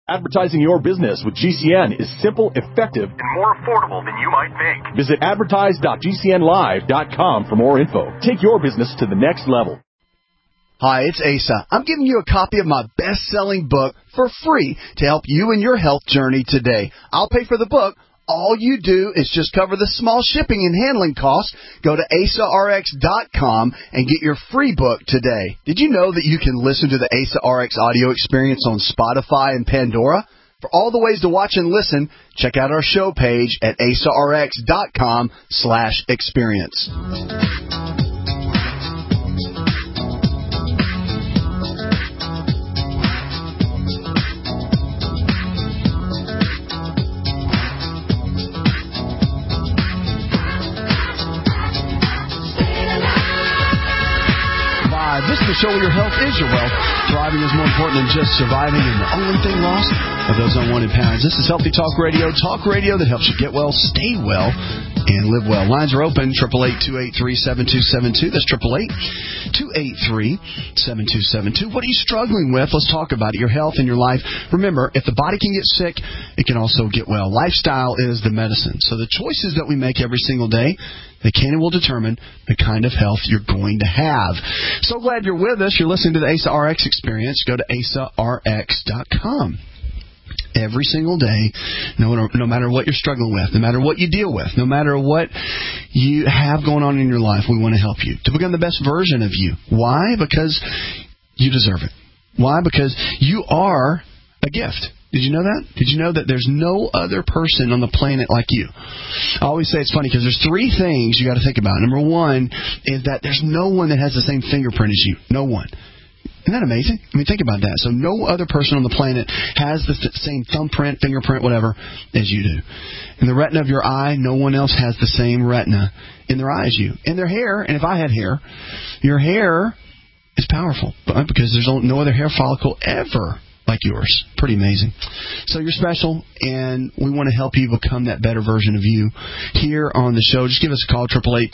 Advertising your business with GCN is simple, effective, and more affordable than you might think. Visit advertise.gcnlive.com for more info. Take your business to the next level. Hi, it's Asa. I'm giving you a copy of my best-selling book for free to help you in your health journey today. I'll pay for the book. All you do is just cover the small shipping and handling costs. Go to AsaRx.com and get your free book today. Did you know that you can listen to the Asa RX audio experience on Spotify and Pandora? For all the ways to watch and listen, check out our show page at AsaRx.com/experience. This is the show where your health is your wealth. Thriving is more important than just surviving, and the only thing lost are those unwanted pounds. This is Healthy Talk Radio that helps you get well, stay well, and live well. Lines are open, 888-283-7272. That's 888-283-7272. What are you struggling with? Let's talk about it, your health and your life. Remember, if the body can get sick, it can also get well. Lifestyle is the medicine. So the choices that we make every single day, they can and will determine the kind of health you're going to have. So glad you're with us. You're listening to the Asa RX Experience. Go to AsaRx.com. Every single day, no matter what you're struggling with, no matter what you deal with, no matter what you have going on in your life, we want to help you to become the best version of you. Why? Because you deserve it. Why? Because you are a gift. Did you know that? Did you know that there's no other person on the planet like you? I always say it's funny because there's three things you got to think about. Number one is that there's no one that has the same fingerprint as you. No one. Isn't that amazing? I mean, think about that. So no other person on the planet has the same thumbprint, fingerprint, whatever, as you do. In the retina of your eye, no one else has the same retina in their eye as you. In their hair, and if I had hair, your hair is powerful because there's no other hair follicle ever like yours. Pretty amazing. So you're special, and we want to help you become that better version of you here on the show. Just give us a call,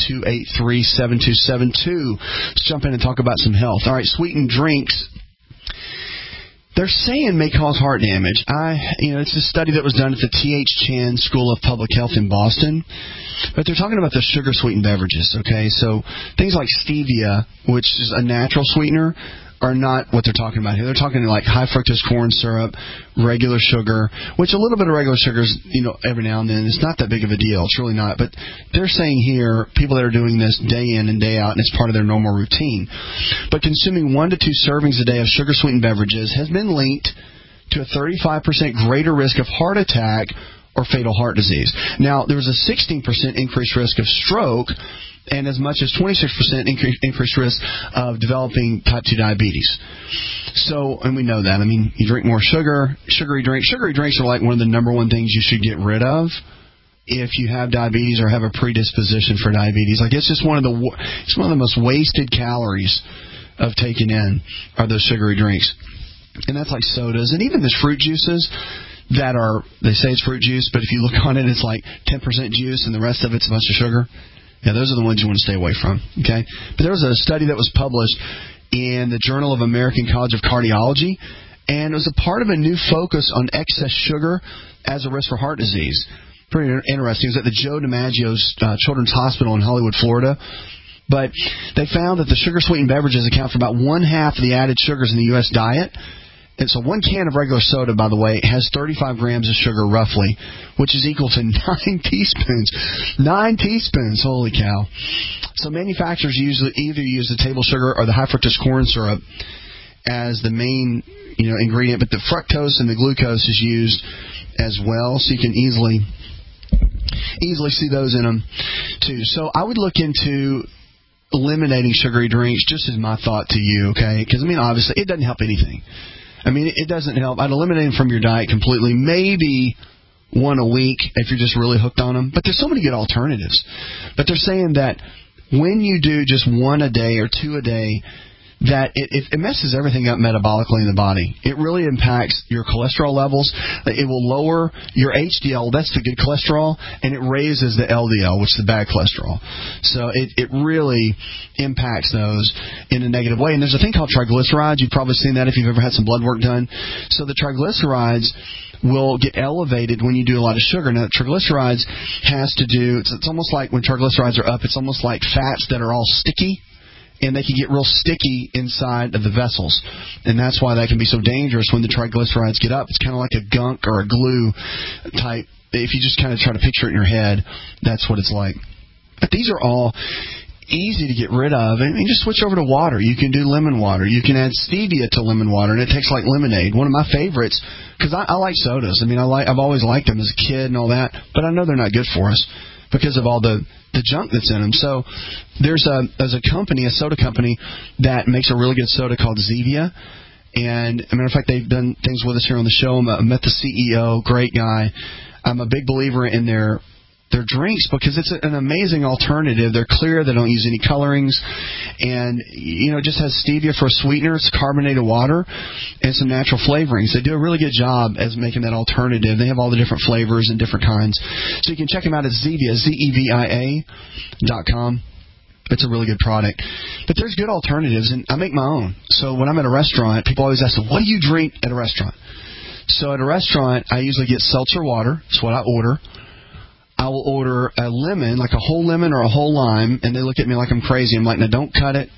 888-283-7272. Let's jump in and talk about some health. All right, sweetened drinks, they're saying may cause heart damage. It's a study that was done at the T.H. Chan School of Public Health in Boston. But they're talking about the sugar-sweetened beverages, okay? So things like stevia, which is a natural sweetener, are not what they're talking about here. They're talking like high fructose corn syrup, regular sugar, which a little bit of regular sugar is, every now and then. It's not that big of a deal. It's really not. But they're saying here, people that are doing this day in and day out, and it's part of their normal routine. But consuming 1 to 2 servings a day of sugar-sweetened beverages has been linked to a 35% greater risk of heart attack or fatal heart disease. Now, there was a 16% increased risk of stroke and as much as 26% increased risk of developing type 2 diabetes. So, and we know that. I mean, you drink more sugary drinks. Sugary drinks are like one of the number one things you should get rid of if you have diabetes or have a predisposition for diabetes. Like, it's just one of the most wasted calories of taking in are those sugary drinks. And that's like sodas and even those fruit juices that are, they say it's fruit juice, but if you look on it, it's like 10% juice and the rest of it's a bunch of sugar. Yeah, those are the ones you want to stay away from, okay? But there was a study that was published in the Journal of American College of Cardiology, and it was a part of a new focus on excess sugar as a risk for heart disease. Pretty interesting. It was at the Joe DiMaggio Children's Hospital in Hollywood, Florida. But they found that the sugar-sweetened beverages account for about 1/2 of the added sugars in the U.S. diet. And so 1 can of regular soda, by the way, has 35 grams of sugar roughly, which is equal to 9 teaspoons. 9 teaspoons, holy cow. So manufacturers usually either use the table sugar or the high fructose corn syrup as the main ingredient, but the fructose and the glucose is used as well, so you can easily see those in them too. So I would look into eliminating sugary drinks, just as my thought to you, okay? Because, obviously, it doesn't help anything. It doesn't help. I'd eliminate them from your diet completely, maybe 1 a week if you're just really hooked on them. But there's so many good alternatives. But they're saying that when you do just 1 a day or 2 a day, that it messes everything up metabolically in the body. It really impacts your cholesterol levels. It will lower your HDL, that's the good cholesterol, and it raises the LDL, which is the bad cholesterol. So it really impacts those in a negative way. And there's a thing called triglycerides. You've probably seen that if you've ever had some blood work done. So the triglycerides will get elevated when you do a lot of sugar. Now, triglycerides has to do, it's almost like when triglycerides are up, it's almost like fats that are all sticky, and they can get real sticky inside of the vessels. And that's why that can be so dangerous when the triglycerides get up. It's kind of like a gunk or a glue type. If you just kind of try to picture it in your head, that's what it's like. But these are all easy to get rid of. I mean, just switch over to water. You can do lemon water. You can add stevia to lemon water, and it tastes like lemonade. One of my favorites, because I like sodas. I mean, I've always liked them as a kid and all that, but I know they're not good for us because of all the junk that's in them. So there's a company, a soda company, that makes a really good soda called Zevia. And, as a matter of fact, they've done things with us here on the show. I met the CEO, great guy. I'm a big believer in their drinks because it's an amazing alternative. They're clear. They don't use any colorings. And, it just has stevia for a sweetener. It's carbonated water and some natural flavorings. They do a really good job as making that alternative. They have all the different flavors and different kinds. So you can check them out at Zevia, Zevia.com. It's a really good product. But there's good alternatives, and I make my own. So when I'm at a restaurant, people always ask, what do you drink at a restaurant? So at a restaurant, I usually get seltzer water. That's what I order. I will order a lemon, like a whole lemon or a whole lime, and they look at me like I'm crazy. I'm like, no, don't cut it.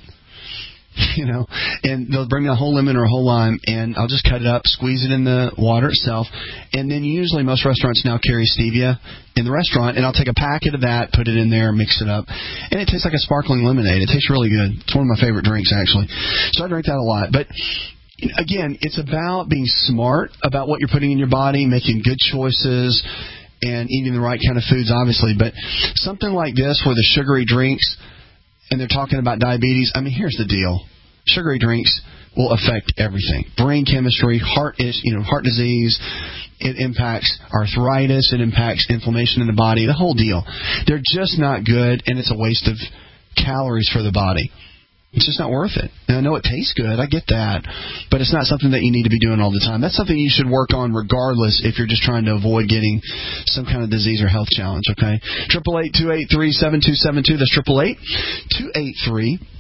And they'll bring me a whole lemon or a whole lime, and I'll just cut it up, squeeze it in the water itself. And then usually most restaurants now carry stevia in the restaurant, and I'll take a packet of that, put it in there, mix it up. And it tastes like a sparkling lemonade. It tastes really good. It's one of my favorite drinks, actually. So I drink that a lot. But again, it's about being smart about what you're putting in your body, making good choices, and eating the right kind of foods, obviously. But something like this where the sugary drinks, and they're talking about diabetes, here's the deal. Sugary drinks will affect everything. Brain chemistry, heart disease. It impacts arthritis. It impacts inflammation in the body, the whole deal. They're just not good, and it's a waste of calories for the body. It's just not worth it. And I know it tastes good. I get that. But it's not something that you need to be doing all the time. That's something you should work on regardless if you're just trying to avoid getting some kind of disease or health challenge, okay? 888-283-7272. That's 888-283-7272.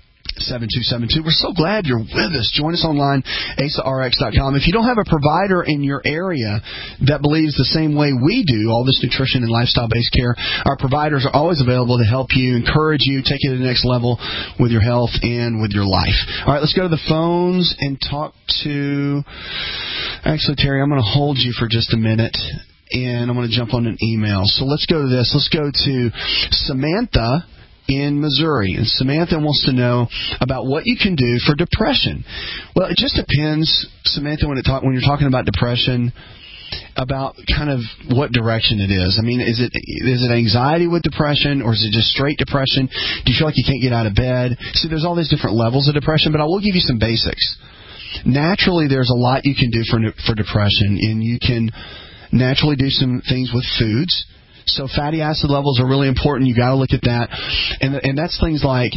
We're so glad you're with us. Join us online, AsaRx.com. If you don't have a provider in your area that believes the same way we do, all this nutrition and lifestyle-based care, our providers are always available to help you, encourage you, take you to the next level with your health and with your life. All right, let's go to the phones and talk to... Actually, Terry, I'm going to hold you for just a minute, and I'm going to jump on an email. So let's go to this. Let's go to Samantha in Missouri. And Samantha wants to know about what you can do for depression. Well, it just depends, Samantha, when you're talking about depression, about kind of what direction it is. Is it anxiety with depression, or is it just straight depression? Do you feel like you can't get out of bed? See, there's all these different levels of depression, but I will give you some basics. Naturally, there's a lot you can do for depression, and you can naturally do some things with foods. So fatty acid levels are really important. You got to look at that, and that's things like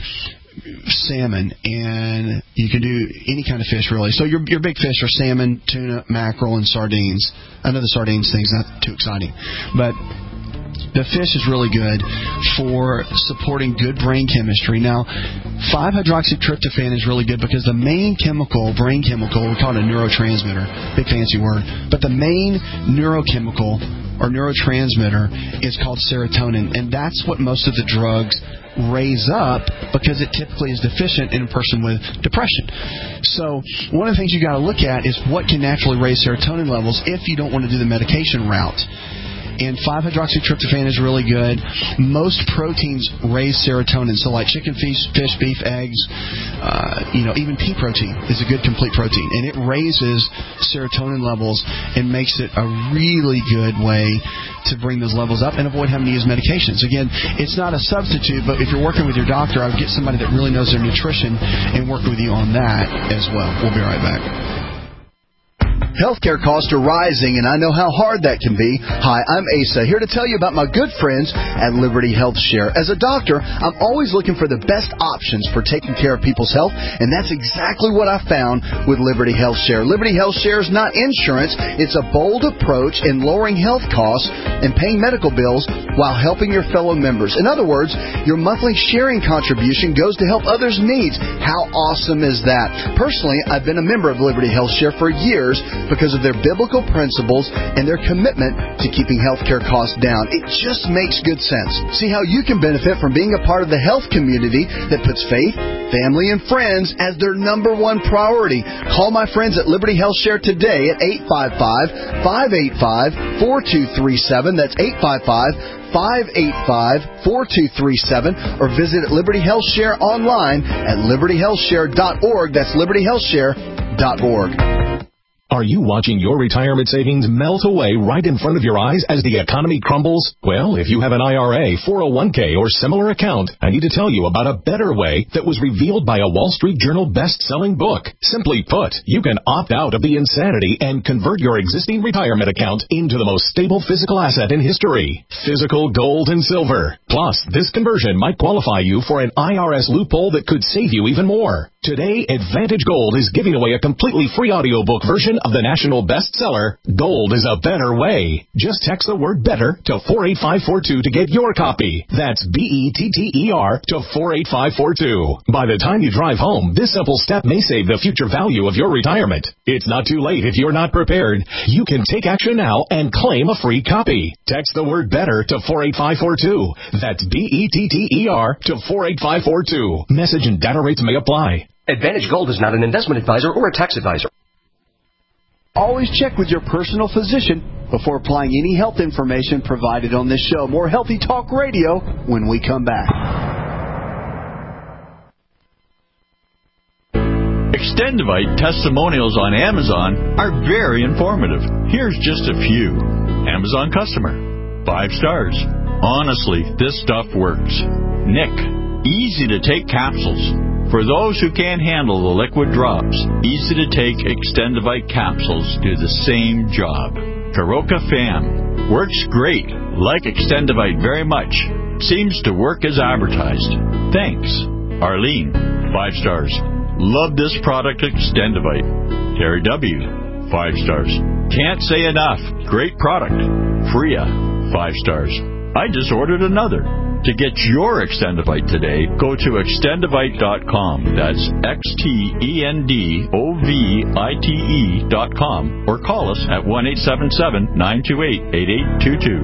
salmon, and you can do any kind of fish really. So your big fish are salmon, tuna, mackerel, and sardines. I know the sardines thing's not too exciting, but the fish is really good for supporting good brain chemistry. Now, 5-hydroxytryptophan is really good because the main chemical, brain chemical, we call it a neurotransmitter, big fancy word, but the main neurochemical or neurotransmitter is called serotonin, and that's what most of the drugs raise up because it typically is deficient in a person with depression. So one of the things you got to look at is what can naturally raise serotonin levels if you don't want to do the medication route. And 5-hydroxytryptophan is really good. Most proteins raise serotonin. So like chicken, fish, beef, eggs, even pea protein is a good complete protein. And it raises serotonin levels and makes it a really good way to bring those levels up and avoid having to use medications. Again, it's not a substitute, but if you're working with your doctor, I would get somebody that really knows their nutrition and work with you on that as well. We'll be right back. Healthcare costs are rising, and I know how hard that can be. Hi, I'm Asa, here to tell you about my good friends at Liberty Health Share. As a doctor, I'm always looking for the best options for taking care of people's health, and that's exactly what I found with Liberty Health Share. Liberty Health Share is not insurance. It's a bold approach in lowering health costs and paying medical bills while helping your fellow members. In other words, your monthly sharing contribution goes to help others' needs. How awesome is that? Personally, I've been a member of Liberty Health Share for years because of their biblical principles and their commitment to keeping healthcare costs down. It just makes good sense. See how you can benefit from being a part of the health community that puts faith, family, and friends as their number one priority. Call my friends at Liberty Health Share today at 855-585-4237. That's 855-585-4237, or visit Liberty Health Share online at libertyhealthshare.org. That's libertyhealthshare.org. Are you watching your retirement savings melt away right in front of your eyes as the economy crumbles? Well, if you have an IRA, 401k, or similar account, I need to tell you about a better way that was revealed by a Wall Street Journal best-selling book. Simply put, you can opt out of the insanity and convert your existing retirement account into the most stable physical asset in history, physical gold and silver. Plus, this conversion might qualify you for an IRS loophole that could save you even more. Today, Advantage Gold is giving away a completely free audiobook version of the national bestseller, Gold is a Better Way. Just text the word BETTER to 48542 to get your copy. That's BETTER to 48542. By the time you drive home, this simple step may save the future value of your retirement. It's not too late if you're not prepared. You can take action now and claim a free copy. Text the word BETTER to 48542. That's BETTER to 48542. Message and data rates may apply. Advantage Gold is not an investment advisor or a tax advisor. Always check with your personal physician before applying any health information provided on this show. More Healthy Talk Radio when we come back. Extendivite testimonials on Amazon are very informative. Here's just a few. Amazon customer. 5 stars. Honestly, this stuff works. Nick. Easy to take capsules. For those who can't handle the liquid drops, easy to take Extendivite capsules do the same job. Karoka Fam. Works great. Like Extendivite very much. Seems to work as advertised. Thanks. Arlene. 5 stars. Love this product Extendivite. Terry W. 5 stars. Can't say enough. Great product. Freya. 5 stars. I just ordered another. To get your Extendivite today, go to extendivite.com. That's XTENDOVITE.com, or call us at 1-877-928-8822.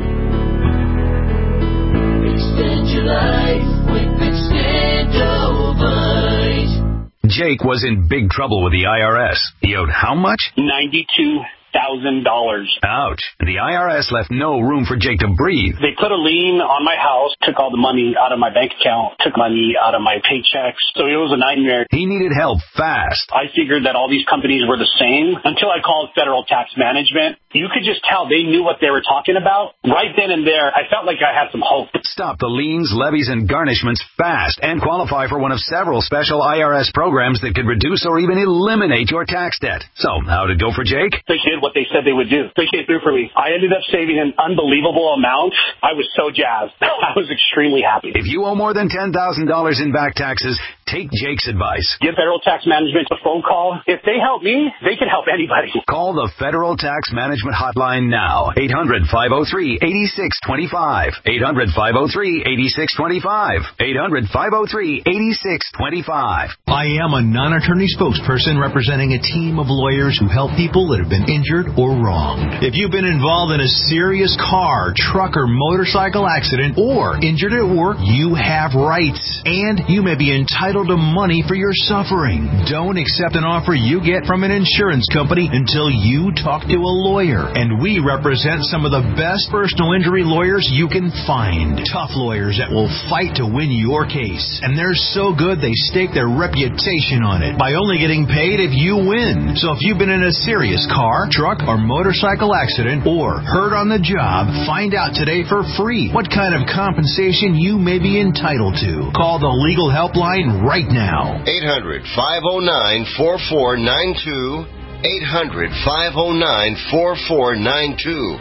Extend your life with Extendovite. Jake was in big trouble with the IRS. He owed how much? $92,000. Ouch. The IRS left no room for Jake to breathe. They put a lien on my house, took all the money out of my bank account, took money out of my paychecks. So it was a nightmare. He needed help fast. I figured that all these companies were the same until I called Federal Tax Management. You could just tell they knew what they were talking about. Right then and there, I felt like I had some hope. Stop the liens, levies, and garnishments fast and qualify for one of several special IRS programs that could reduce or even eliminate your tax debt. So, how'd it go for Jake? They did what they said they would do. They came through for me. I ended up saving an unbelievable amount. I was so jazzed. I was extremely happy. If you owe more than $10,000 in back taxes, take Jake's advice. Give Federal Tax Management a phone call. If they help me, they can help anybody. Call the Federal Tax Management Hotline now. 800-503-8625. 800-503-8625. 800-503-8625. I am a non-attorney spokesperson representing a team of lawyers who help people that have been injured or wronged. If you've been involved in a serious car, truck, or motorcycle accident, or injured at work, you have rights, and you may be entitled to money for your suffering. Don't accept an offer you get from an insurance company until you talk to a lawyer. And we represent some of the best personal injury lawyers you can find. Tough lawyers that will fight to win your case. And they're so good they stake their reputation on it by only getting paid if you win. So if you've been in a serious car, truck, or motorcycle accident, or hurt on the job, find out today for free what kind of compensation you may be entitled to. Call the legal helpline right now. 800-509-4492. 800-509-4492.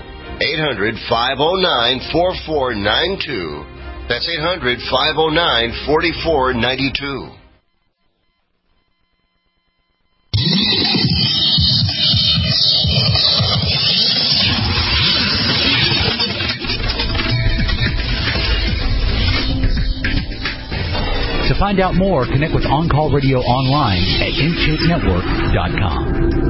800-509-4492. That's 800-509-4492. To find out more, connect with On Call Radio online at InShapeNetwork.com.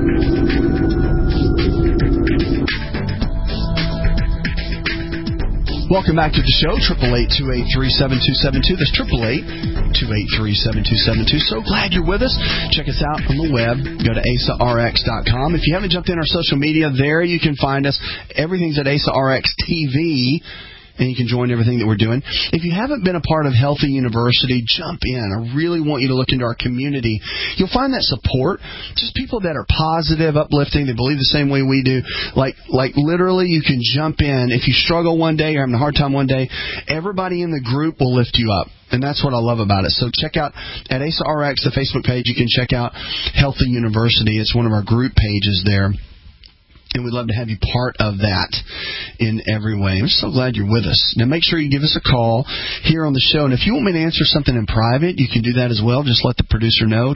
Welcome back to the show, 888-283-7272. That's 888-283-7272. So glad you're with us. Check us out on the web. Go to AsaRx.com. If you haven't jumped in our social media, there you can find us. Everything's at AsaRx TV. And you can join everything that we're doing. If you haven't been a part of Healthy University, jump in. I really want you to look into our community. You'll find that support, just people that are positive, uplifting, they believe the same way we do. Like literally, you can jump in. If you struggle one day, you're having a hard time one day, everybody in the group will lift you up. And that's what I love about it. So check out at AsaRx, the Facebook page, you can check out Healthy University. It's one of our group pages there. And we'd love to have you part of that in every way. I'm so glad you're with us. Now, make sure you give us a call here on the show. And if you want me to answer something in private, you can do that as well. Just let the producer know,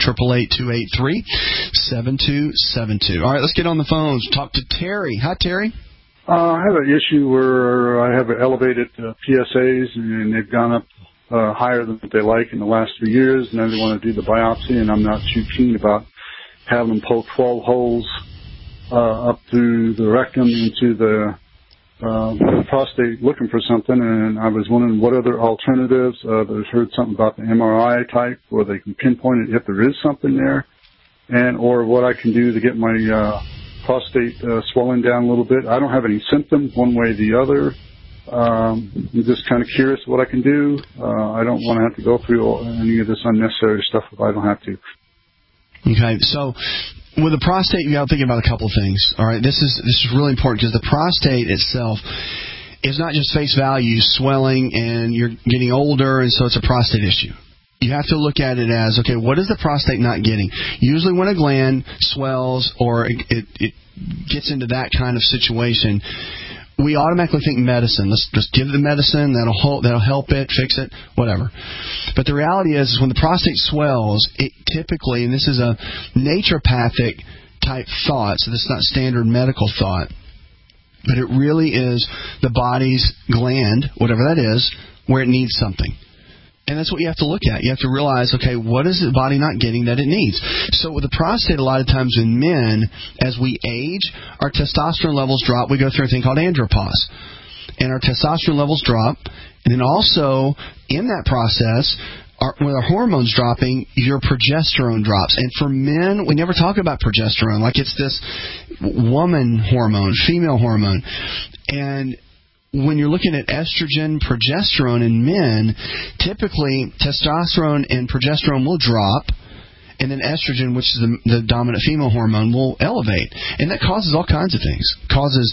888-283-7272. All right, let's get on the phones. Talk to Terry. Hi, Terry. I have an issue where I have elevated PSAs, and they've gone up higher than what they like in the last 3 years. Now they want to do the biopsy, and I'm not too keen about having them poke 12 holes up through the rectum into the prostate looking for something, and I was wondering what other alternatives. I've heard something about the MRI type where they can pinpoint it if there is something there, and or what I can do to get my prostate swelling down a little bit. I don't have any symptoms one way or the other. I'm just kind of curious what I can do. I don't want to have to go through any of this unnecessary stuff if I don't have to. Okay, so with the prostate, you got to think about a couple things. All right, this is really important because the prostate itself is not just face value swelling, and you're getting older, and so it's a prostate issue. You have to look at it as, okay, what is the prostate not getting? Usually when a gland swells or it gets into that kind of situation, we automatically think medicine. Let's just give the medicine, that'll help it, fix it, whatever. But the reality is when the prostate swells, it typically, and this is a naturopathic type thought, so this is not standard medical thought, but it really is the body's gland, whatever that is, where it needs something. And that's what you have to look at. You have to realize, okay, what is the body not getting that it needs? So with the prostate, a lot of times in men, as we age, our testosterone levels drop. We go through a thing called andropause. And our testosterone levels drop. And then also, in that process, with our hormones dropping, your progesterone drops. And for men, we never talk about progesterone like it's this woman hormone, female hormone. And when you're looking at estrogen, progesterone in men, typically testosterone and progesterone will drop, and then estrogen, which is the dominant female hormone, will elevate. And that causes all kinds of things. It causes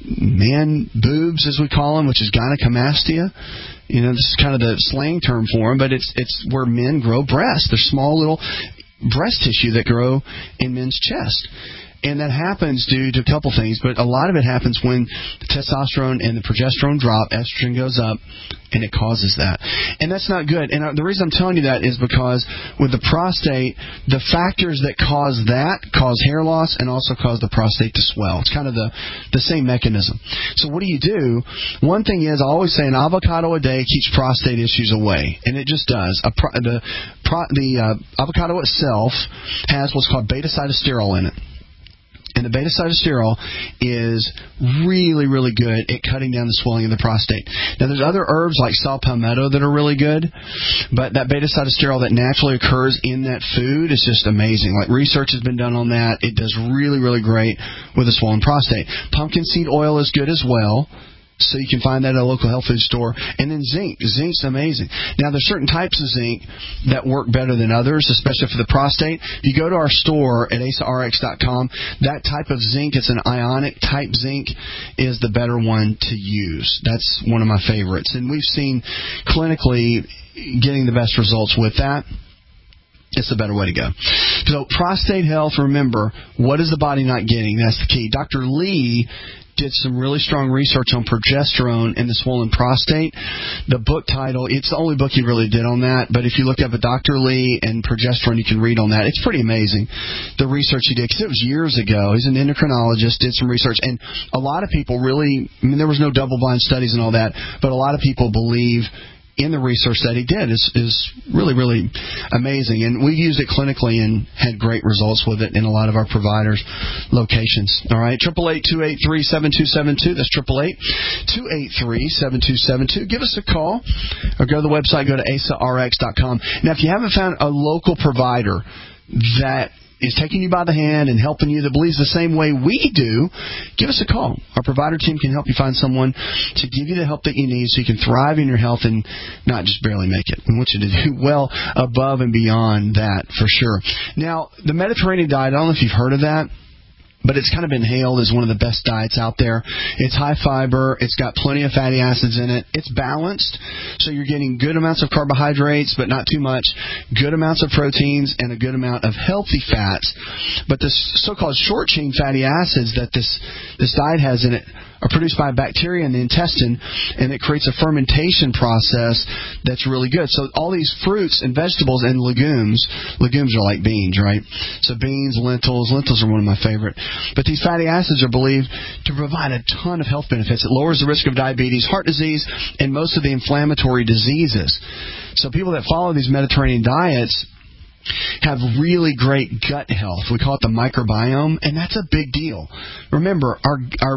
man boobs, as we call them, which is gynecomastia. You know, this is kind of the slang term for them, but it's where men grow breasts. They're small little breast tissue that grow in men's chest. And that happens due to a couple things, but a lot of it happens when the testosterone and the progesterone drop, estrogen goes up, and it causes that. And that's not good. And the reason I'm telling you that is because with the prostate, the factors that cause that cause hair loss and also cause the prostate to swell. It's kind of the same mechanism. So what do you do? One thing is, I always say an avocado a day keeps prostate issues away, and it just does. The avocado itself has what's called beta-sitosterol in it. And the beta-sitosterol is really, really good at cutting down the swelling of the prostate. Now, there's other herbs like saw palmetto that are really good, but that beta-sitosterol that naturally occurs in that food is just amazing. Like, research has been done on that. It does really, really great with a swollen prostate. Pumpkin seed oil is good as well. So you can find that at a local health food store. And then zinc. Zinc's amazing. Now, there's certain types of zinc that work better than others, especially for the prostate. If you go to our store at AsaRx.com, that type of zinc, it's an ionic type zinc, is the better one to use. That's one of my favorites. And we've seen clinically getting the best results with that. It's the better way to go. So prostate health, remember, what is the body not getting? That's the key. Dr. Lee did some really strong research on progesterone and the swollen prostate. The book title, it's the only book he really did on that, but if you look up at Dr. Lee and progesterone, you can read on that. It's pretty amazing, the research he did, because it was years ago. He's an endocrinologist, did some research, and a lot of people really, I mean, there was no double-blind studies and all that, but a lot of people believe in the research that he did is really, really amazing. And we used it clinically and had great results with it in a lot of our providers' locations. All right, 888-283-7272. That's 888-283-7272. Give us a call or go to the website, go to AsaRx.com. Now, if you haven't found a local provider that is taking you by the hand and helping you, that believes the same way we do, give us a call. Our provider team can help you find someone to give you the help that you need so you can thrive in your health and not just barely make it. We want you to do well above and beyond that, for sure. Now, the Mediterranean diet, I don't know if you've heard of that, but it's kind of been hailed as one of the best diets out there. It's high fiber. It's got plenty of fatty acids in it. It's balanced, so you're getting good amounts of carbohydrates, but not too much, good amounts of proteins, and a good amount of healthy fats. But the so-called short-chain fatty acids that this diet has in it are produced by bacteria in the intestine, and it creates a fermentation process that's really good. So all these fruits and vegetables and legumes are like beans, right? So beans, lentils are one of my favorite. But these fatty acids are believed to provide a ton of health benefits. It lowers the risk of diabetes, heart disease, and most of the inflammatory diseases. So people that follow these Mediterranean diets have really great gut health. We call it the microbiome, and that's a big deal. Remember, our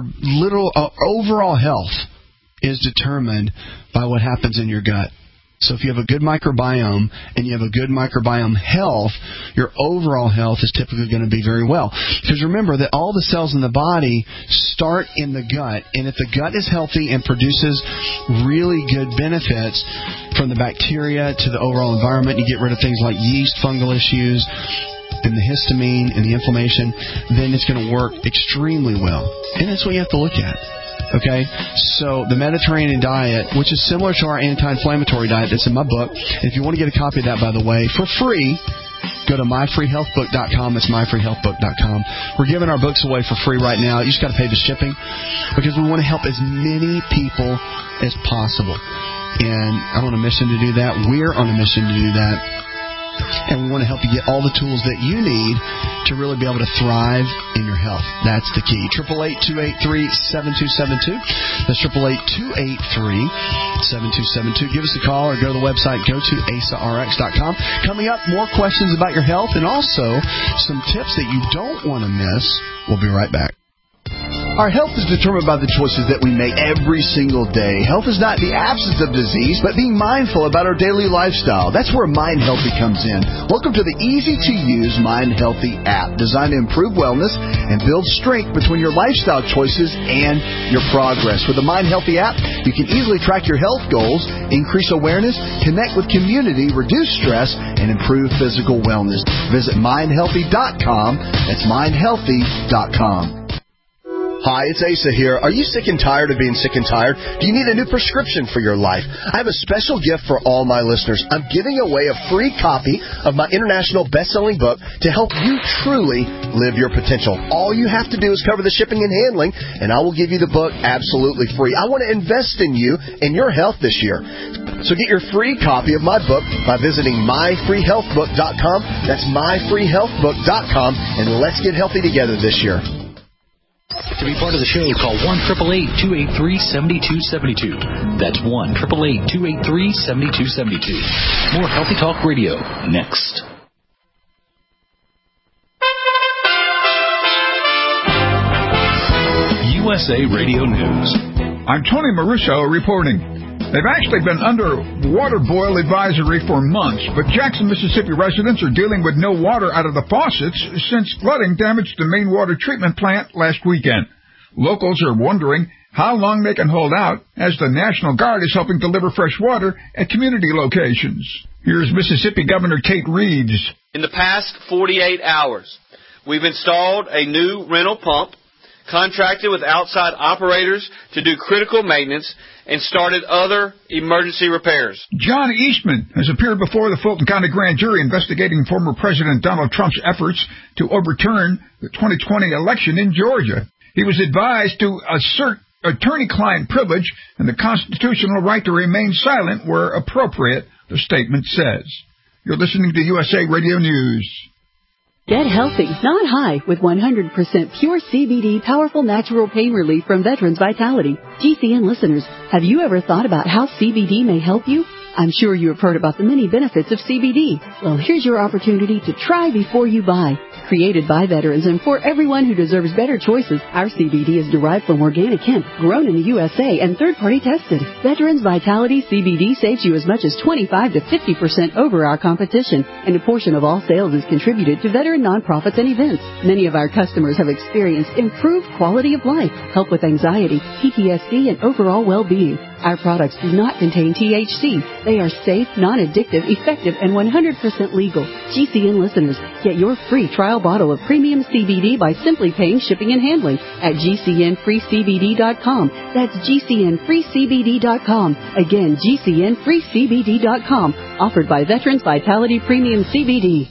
overall health is determined by what happens in your gut. So if you have a good microbiome and you have a good microbiome health, your overall health is typically going to be very well. Because remember that all the cells in the body start in the gut, and if the gut is healthy and produces really good benefits from the bacteria to the overall environment, you get rid of things like yeast, fungal issues, and the histamine and the inflammation, then it's going to work extremely well. And that's what you have to look at. Okay, so the Mediterranean diet, which is similar to our anti-inflammatory diet that's in my book, and if you want to get a copy of that, by the way, for free, go to myfreehealthbook.com. It's myfreehealthbook.com. We're giving our books away for free right now. You just got to pay the shipping because we want to help as many people as possible. And I'm on a mission to do that. We're on a mission to do that. And we want to help you get all the tools that you need to really be able to thrive in your health. That's the key. 888-283-7272. That's 888-283-7272. Give us a call or go to the website. Go to AsaRx.com. Coming up, more questions about your health and also some tips that you don't want to miss. We'll be right back. Our health is determined by the choices that we make every single day. Health is not the absence of disease, but being mindful about our daily lifestyle. That's where Mind Healthy comes in. Welcome to the easy-to-use Mind Healthy app, designed to improve wellness and build strength between your lifestyle choices and your progress. With the Mind Healthy app, you can easily track your health goals, increase awareness, connect with community, reduce stress, and improve physical wellness. Visit mindhealthy.com. That's mindhealthy.com. Hi, it's Asa here. Are you sick and tired of being sick and tired? Do you need a new prescription for your life? I have a special gift for all my listeners. I'm giving away a free copy of my international best-selling book to help you truly live your potential. All you have to do is cover the shipping and handling, and I will give you the book absolutely free. I want to invest in you and your health this year. So get your free copy of my book by visiting myfreehealthbook.com. That's myfreehealthbook.com, and let's get healthy together this year. To be part of the show, call 1-888-283-7272. That's 1-888-283-7272. More Healthy Talk Radio next. USA Radio News. I'm Tony Maruso reporting. They've actually been under water boil advisory for months, but Jackson, Mississippi residents are dealing with no water out of the faucets since flooding damaged the main water treatment plant last weekend. Locals are wondering how long they can hold out as the National Guard is helping deliver fresh water at community locations. Here's Mississippi Governor Kate Reeves. In the past 48 hours, we've installed a new rental pump contracted with outside operators to do critical maintenance, and started other emergency repairs. John Eastman has appeared before the Fulton County Grand Jury investigating former President Donald Trump's efforts to overturn the 2020 election in Georgia. He was advised to assert attorney-client privilege and the constitutional right to remain silent where appropriate, the statement says. You're listening to USA Radio News. Get healthy, not high, with 100% pure CBD powerful natural pain relief from Veterans Vitality. GCN listeners, have you ever thought about how CBD may help you? I'm sure you have heard about the many benefits of CBD. Well, here's your opportunity to try before you buy. Created by veterans and for everyone who deserves better choices, our CBD is derived from organic hemp, grown in the USA and third-party tested. Veterans Vitality CBD saves you as much as 25 to 50% over our competition, and a portion of all sales is contributed to veteran nonprofits and events. Many of our customers have experienced improved quality of life, help with anxiety, PTSD, and overall well-being. Our products do not contain THC. They are safe, non-addictive, effective, and 100% legal. GCN listeners, get your free trial bottle of premium CBD by simply paying shipping and handling at GCNFreeCBD.com. That's GCNFreeCBD.com. Again, GCNFreeCBD.com. Offered by Veterans Vitality Premium CBD.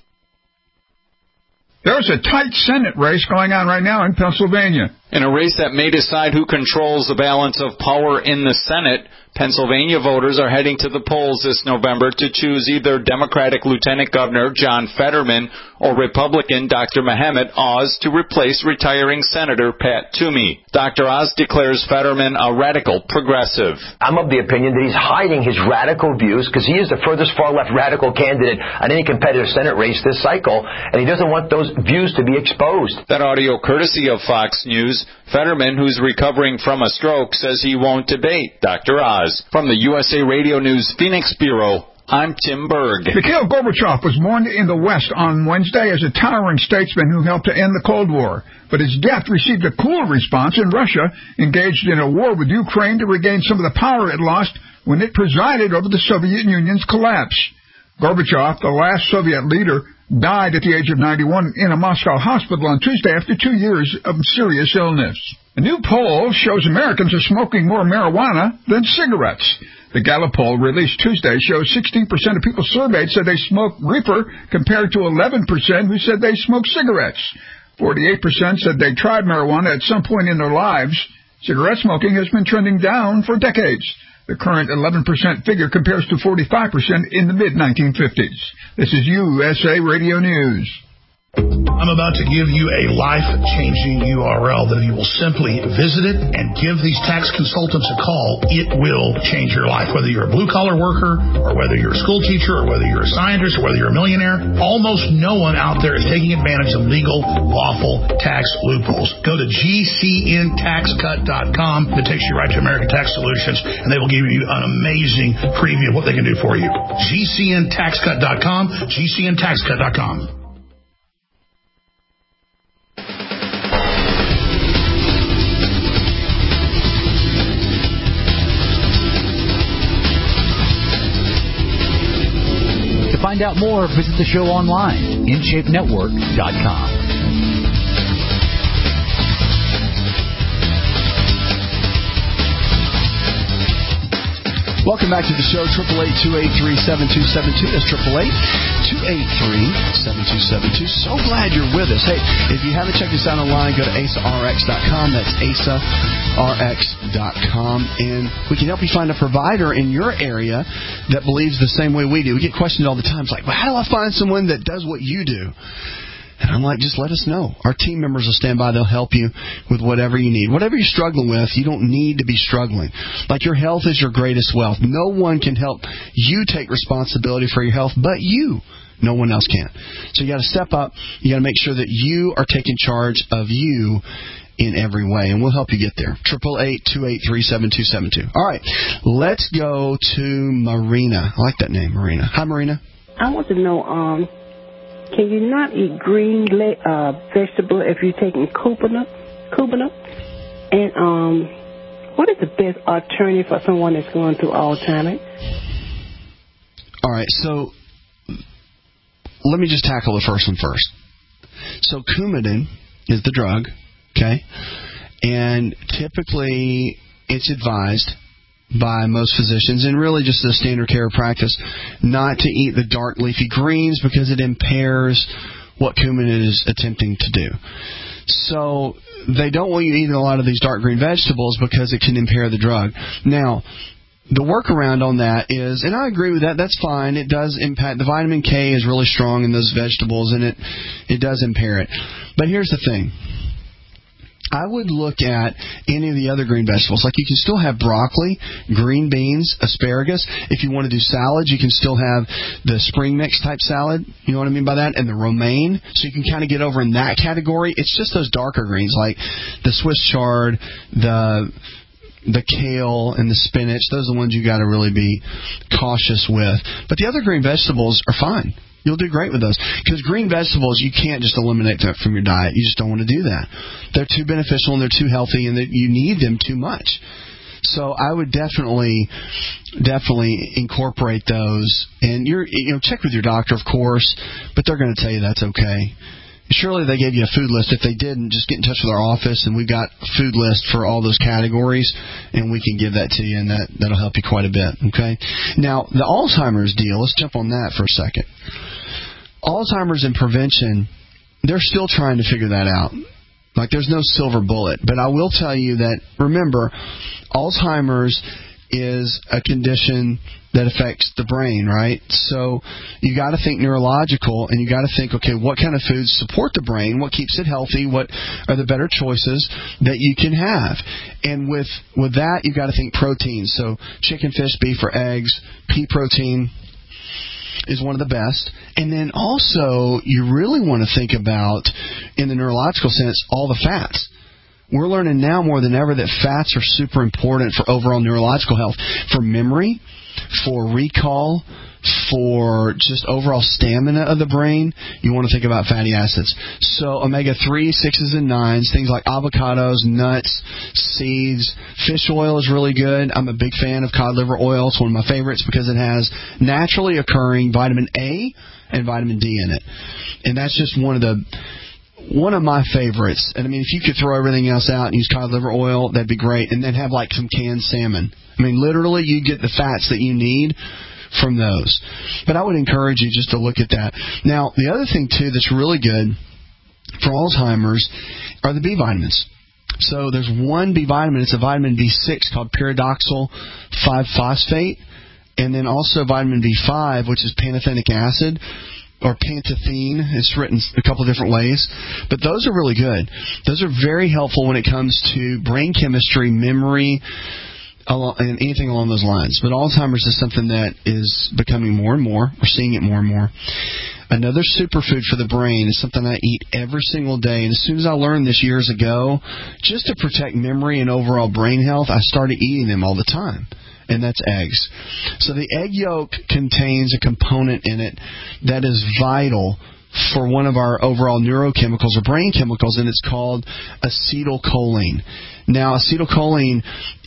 There's a tight Senate race going on right now in Pennsylvania. In a race that may decide who controls the balance of power in the Senate, Pennsylvania voters are heading to the polls this November to choose either Democratic Lieutenant Governor John Fetterman or Republican Dr. Mehmet Oz to replace retiring Senator Pat Toomey. Dr. Oz declares Fetterman a radical progressive. I'm of the opinion that he's hiding his radical views because he is the furthest far-left radical candidate on any competitive Senate race this cycle, and he doesn't want those views to be exposed. That audio courtesy of Fox News. Fetterman, who's recovering from a stroke, says he won't debate Dr. Oz. From the USA Radio News Phoenix Bureau, I'm Tim Berg. Mikhail Gorbachev was mourned in the West on Wednesday as a towering statesman who helped to end the Cold War. But his death received a cool response in Russia, engaged in a war with Ukraine to regain some of the power it lost when it presided over the Soviet Union's collapse. Gorbachev, the last Soviet leader, died at the age of 91 in a Moscow hospital on Tuesday after 2 years of serious illness. A new poll shows Americans are smoking more marijuana than cigarettes. The Gallup poll released Tuesday shows 16% of people surveyed said they smoke reefer compared to 11% who said they smoke cigarettes. 48% said they tried marijuana at some point in their lives. Cigarette smoking has been trending down for decades. The current 11% figure compares to 45% in the mid-1950s. This is USA Radio News. I'm about to give you a life-changing URL that if you will simply visit it and give these tax consultants a call, it will change your life. Whether you're a blue-collar worker or whether you're a school teacher or whether you're a scientist or whether you're a millionaire, almost no one out there is taking advantage of legal, lawful tax loopholes. Go to GCNTaxCut.com. It takes you right to American Tax Solutions, and they will give you an amazing preview of what they can do for you. GCNTaxCut.com, GCNTaxCut.com. To find out more, visit the show online, InShapeNetwork.com. Welcome back to the show, 888-283-7272. That's 888-283-7272. So glad you're with us. Hey, if you haven't checked us out online, go to AsaRx.com. That's AsaRx.com. And we can help you find a provider in your area that believes the same way we do. We get questions all the time. It's like, well, how do I find someone that does what you do? And I'm like, just let us know. Our team members will stand by. They'll help you with whatever you need. Whatever you're struggling with, you don't need to be struggling. Like, your health is your greatest wealth. No one can help you take responsibility for your health but you. No one else can. So you got to step up. You got to make sure that you are taking charge of you in every way, and we'll help you get there. 888-283-7272. All right, let's go to Marina. I like that name, Marina. Hi, Marina. I want to know, can you not eat green vegetable if you're taking Kubana? And what is the best alternative for someone that's going through Alzheimer's? All right, so let me just tackle the first one first. So Coumadin is the drug, okay? And typically it's advised by most physicians, and really just a standard care practice, not to eat the dark leafy greens because it impairs what Coumadin is attempting to do. So they don't want you eating a lot of these dark green vegetables because it can impair the drug. Now, the workaround on that is, and I agree with that, that's fine. It does impact, the vitamin K is really strong in those vegetables, and it does impair it. But here's the thing. I would look at any of the other green vegetables. Like, you can still have broccoli, green beans, asparagus. If you want to do salads, you can still have the spring mix type salad. You know what I mean by that? And the romaine. So you can kind of get over in that category. It's just those darker greens like the Swiss chard, the kale, and the spinach. Those are the ones you got to really be cautious with. But the other green vegetables are fine. You'll do great with those. Because green vegetables, you can't just eliminate them from your diet. You just don't want to do that. They're too beneficial and they're too healthy, and you need them too much. So I would definitely incorporate those. And check with your doctor, of course, but they're going to tell you that's okay. Surely they gave you a food list. If they didn't, just get in touch with our office, and we've got a food list for all those categories, and we can give that to you, and that'll help you quite a bit. Okay. Now, the Alzheimer's deal, let's jump on that for a second. Alzheimer's and prevention, they're still trying to figure that out. Like, there's no silver bullet. But I will tell you that, remember, Alzheimer's is a condition that affects the brain, right? So you got to think neurological, and you got to think, okay, what kind of foods support the brain? What keeps it healthy? What are the better choices that you can have? And with that, you got to think protein. So chicken, fish, beef, or eggs. Pea protein is one of the best. And then also, you really want to think about, in the neurological sense, all the fats. We're learning now more than ever that fats are super important for overall neurological health, for memory, for recall, for just overall stamina of the brain. You want to think about fatty acids. So omega-3, 6s, and 9s, things like avocados, nuts, seeds. Fish oil is really good. I'm a big fan of cod liver oil. It's one of my favorites because it has naturally occurring vitamin A and vitamin D in it. And that's just one of my favorites. And I mean, if you could throw everything else out and use cod liver oil, that'd be great. And then have like some canned salmon. I mean, literally, you get the fats that you need from those. But I would encourage you just to look at that. Now, the other thing, too, that's really good for Alzheimer's are the B vitamins. So there's one B vitamin. It's a vitamin B6 called pyridoxal 5-phosphate. And then also vitamin B5, which is pantothenic acid, or pantothene. It's written a couple of different ways. But those are really good. Those are very helpful when it comes to brain chemistry, memory, and anything along those lines. But Alzheimer's is something that is becoming more and more. We're seeing it more and more. Another superfood for the brain is something I eat every single day. And as soon as I learned this years ago, just to protect memory and overall brain health, I started eating them all the time. And that's eggs. So the egg yolk contains a component in it that is vital for one of our overall neurochemicals or brain chemicals, and it's called acetylcholine. Now, acetylcholine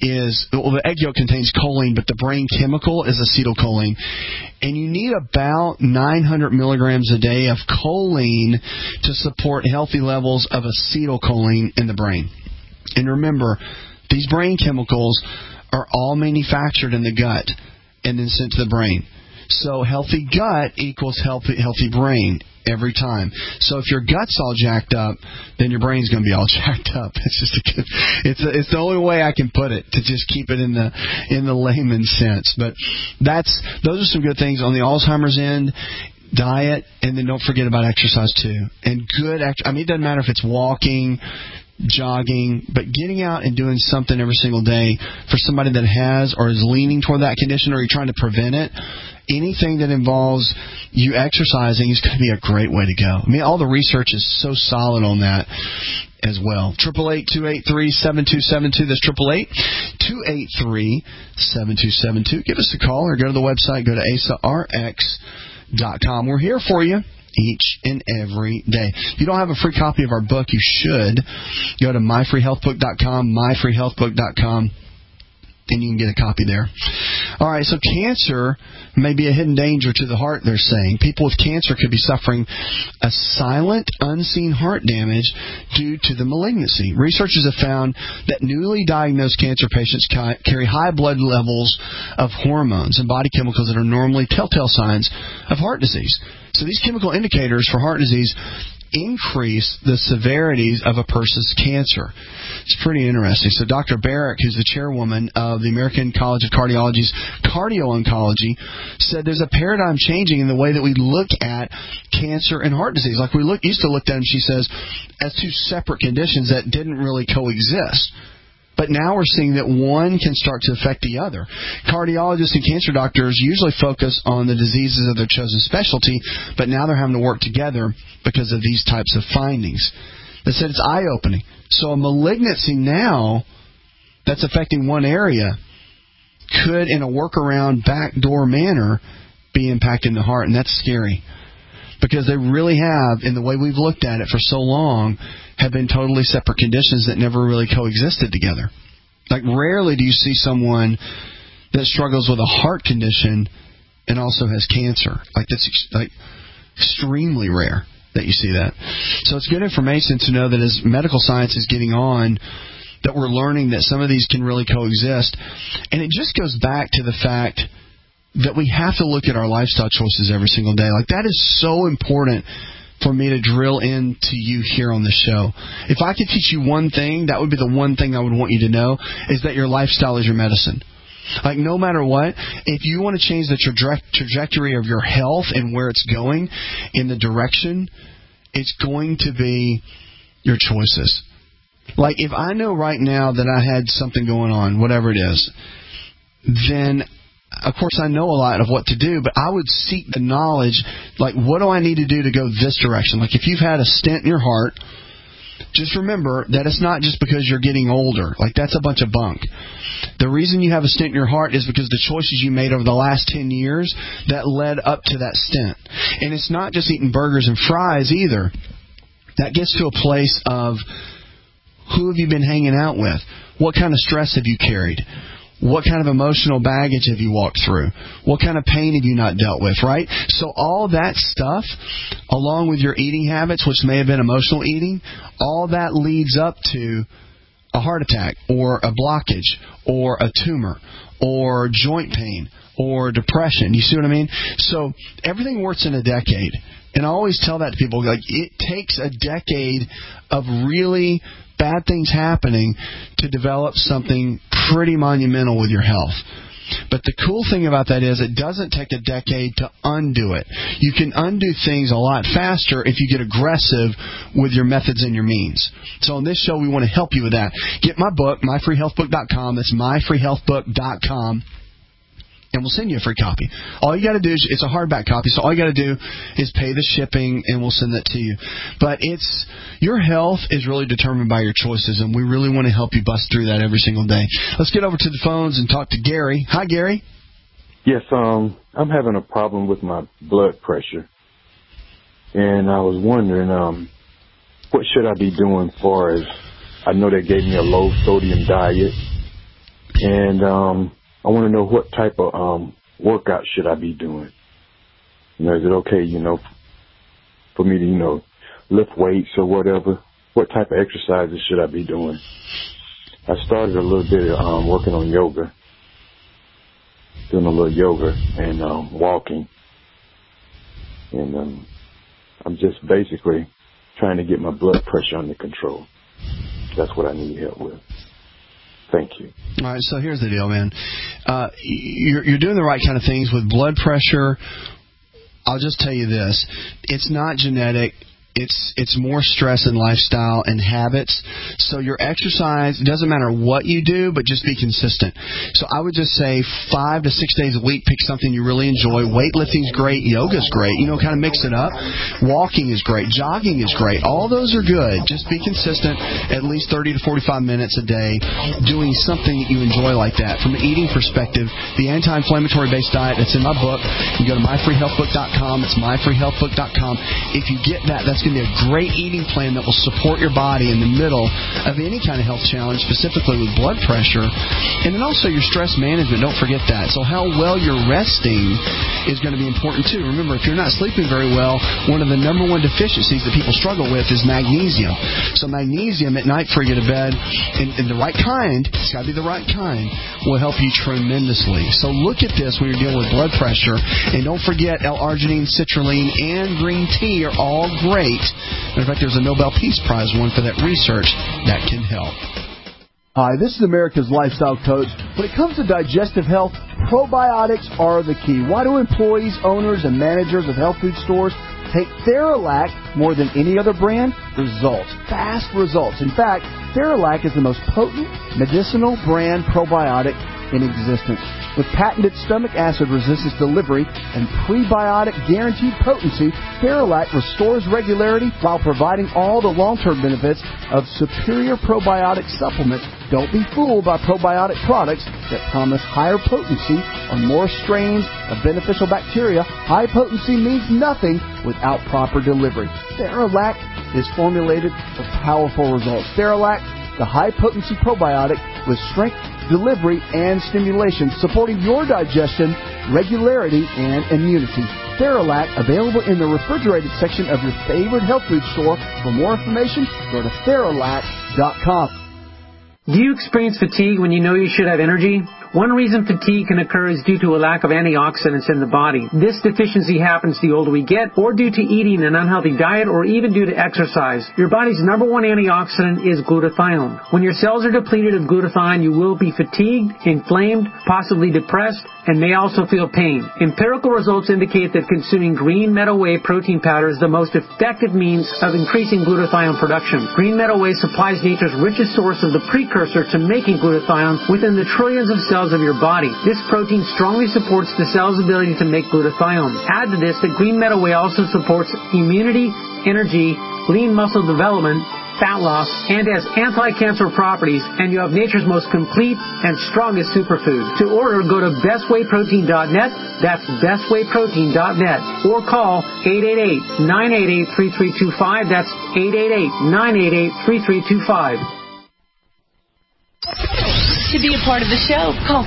the egg yolk contains choline, but the brain chemical is acetylcholine. And you need about 900 milligrams a day of choline to support healthy levels of acetylcholine in the brain. And remember, these brain chemicals are all manufactured in the gut and then sent to the brain. So healthy gut equals healthy brain every time. So if your gut's all jacked up, then your brain's going to be all jacked up. It's the only way I can put it, to just keep it in the layman's sense. But those are some good things on the Alzheimer's end. Diet, and then don't forget about exercise too. And it doesn't matter if it's walking, jogging, but getting out and doing something every single day for somebody that has or is leaning toward that condition, or you're trying to prevent it. Anything that involves you exercising is going to be a great way to go. I mean, all the research is so solid on that as well. 888-283-7272. That's 888-283-7272. Give us a call or go to the website. Go to AsaRx.com. We're here for you each and every day. If you don't have a free copy of our book, you should. Go to myfreehealthbook.com, myfreehealthbook.com. and you can get a copy there. All right, so cancer may be a hidden danger to the heart, they're saying. People with cancer could be suffering a silent, unseen heart damage due to the malignancy. Researchers have found that newly diagnosed cancer patients carry high blood levels of hormones and body chemicals that are normally telltale signs of heart disease. So these chemical indicators for heart disease increase the severities of a person's cancer. It's pretty interesting. So Dr. Barrick, who's the chairwoman of the American College of Cardiology's Cardio-Oncology, said there's a paradigm changing in the way that we look at cancer and heart disease. Like we used to look at them, she says, as two separate conditions that didn't really coexist. But now we're seeing that one can start to affect the other. Cardiologists and cancer doctors usually focus on the diseases of their chosen specialty, but now they're having to work together because of these types of findings. They said it's eye-opening. So a malignancy now that's affecting one area could, in a workaround, backdoor manner, be impacting the heart, and that's scary. Because they really have, in the way we've looked at it for so long, have been totally separate conditions that never really coexisted together. Like, rarely do you see someone that struggles with a heart condition and also has cancer. Like, that's extremely rare that you see that. So it's good information to know that as medical science is getting on, that we're learning that some of these can really coexist. And it just goes back to the fact that we have to look at our lifestyle choices every single day. Like, that is so important for me to drill into you here on the show. If I could teach you one thing, that would be the one thing I would want you to know, is that your lifestyle is your medicine. Like, no matter what, if you want to change the trajectory of your health and where it's going in the direction, it's going to be your choices. Like, if I know right now that I had something going on, whatever it is, then of course I know a lot of what to do, but I would seek the knowledge, like, what do I need to do to go this direction? Like, if you've had a stent in your heart, just remember that it's not just because you're getting older. Like, that's a bunch of bunk. The reason you have a stent in your heart is because the choices you made over the last 10 years that led up to that stent. And it's not just eating burgers and fries either. That gets to a place of, who have you been hanging out with? What kind of stress have you carried? What kind of emotional baggage have you walked through? What kind of pain have you not dealt with, right? So all that stuff, along with your eating habits, which may have been emotional eating, all that leads up to a heart attack or a blockage or a tumor or joint pain or depression. You see what I mean? So everything works in a decade. And I always tell that to people, like, it takes a decade of really bad things happening to develop something pretty monumental with your health. But the cool thing about that is it doesn't take a decade to undo it. You can undo things a lot faster if you get aggressive with your methods and your means. So on this show, we want to help you with that. Get my book, myfreehealthbook.com. That's myfreehealthbook.com. And we'll send you a free copy. All you got to do is, it's a hardback copy, so all you got to do is pay the shipping, and we'll send that to you. But your health is really determined by your choices, and we really want to help you bust through that every single day. Let's get over to the phones and talk to Gary. Hi, Gary. Yes, I'm having a problem with my blood pressure, and I was wondering, what should I be doing far as, I know they gave me a low sodium diet, and I want to know what type of workout should I be doing. Is it okay, for me to, lift weights or whatever? What type of exercises should I be doing? I started a little bit working on yoga, doing a little yoga and walking. And I'm just basically trying to get my blood pressure under control. That's what I need help with. Thank you. All right, so here's the deal, man. You're doing the right kind of things with blood pressure. I'll just tell you this. It's not genetic. It's more stress and lifestyle and habits. So your exercise, it doesn't matter what you do, but just be consistent. So I would just say 5 to 6 days a week, pick something you really enjoy. Weightlifting's great. Yoga's great. Kind of mix it up. Walking is great. Jogging is great. All those are good. Just be consistent, at least 30 to 45 minutes a day, doing something that you enjoy like that. From an eating perspective, the anti-inflammatory based diet that's in my book, you go to myfreehealthbook.com. It's myfreehealthbook.com. If you get that, that's can be a great eating plan that will support your body in the middle of any kind of health challenge, specifically with blood pressure. And then also your stress management. Don't forget that. So how well you're resting is going to be important too. Remember, if you're not sleeping very well, one of the number one deficiencies that people struggle with is magnesium. So magnesium at night before you go to bed, and the right kind, it's got to be the right kind, will help you tremendously. So look at this when you're dealing with blood pressure. And don't forget, L-arginine, citrulline, and green tea are all great. In fact, there's a Nobel Peace Prize one for that research that can help. Hi, this is America's Lifestyle Coach. When it comes to digestive health, probiotics are the key. Why do employees, owners, and managers of health food stores take Theralac more than any other brand? Results. Fast results. In fact, Theralac is the most potent medicinal brand probiotic in existence. With patented stomach acid resistance delivery and prebiotic guaranteed potency, Theralac restores regularity while providing all the long-term benefits of superior probiotic supplements. Don't be fooled by probiotic products that promise higher potency or more strains of beneficial bacteria. High potency means nothing without proper delivery. Theralac is formulated for powerful results. Theralac, the high-potency probiotic with strength, delivery, and stimulation, supporting your digestion, regularity, and immunity. Theralac, available in the refrigerated section of your favorite health food store. For more information, go to Theralac.com. Do you experience fatigue when you know you should have energy? One reason fatigue can occur is due to a lack of antioxidants in the body. This deficiency happens the older we get, or due to eating an unhealthy diet, or even due to exercise. Your body's number one antioxidant is glutathione. When your cells are depleted of glutathione, you will be fatigued, inflamed, possibly depressed, and may also feel pain. Empirical results indicate that consuming green meadow whey protein powder is the most effective means of increasing glutathione production. Green meadow whey supplies nature's richest source of the precursor to making glutathione within the trillions of cells of your body. This protein strongly supports the cell's ability to make glutathione. Add to this that green meadow whey also supports immunity, energy, lean muscle development, fat loss, and has anti-cancer properties, and you have nature's most complete and strongest superfood. To order, go to bestwayprotein.net. That's bestwayprotein.net. Or call 888-988-3325. That's 888-988-3325. To be a part of the show, call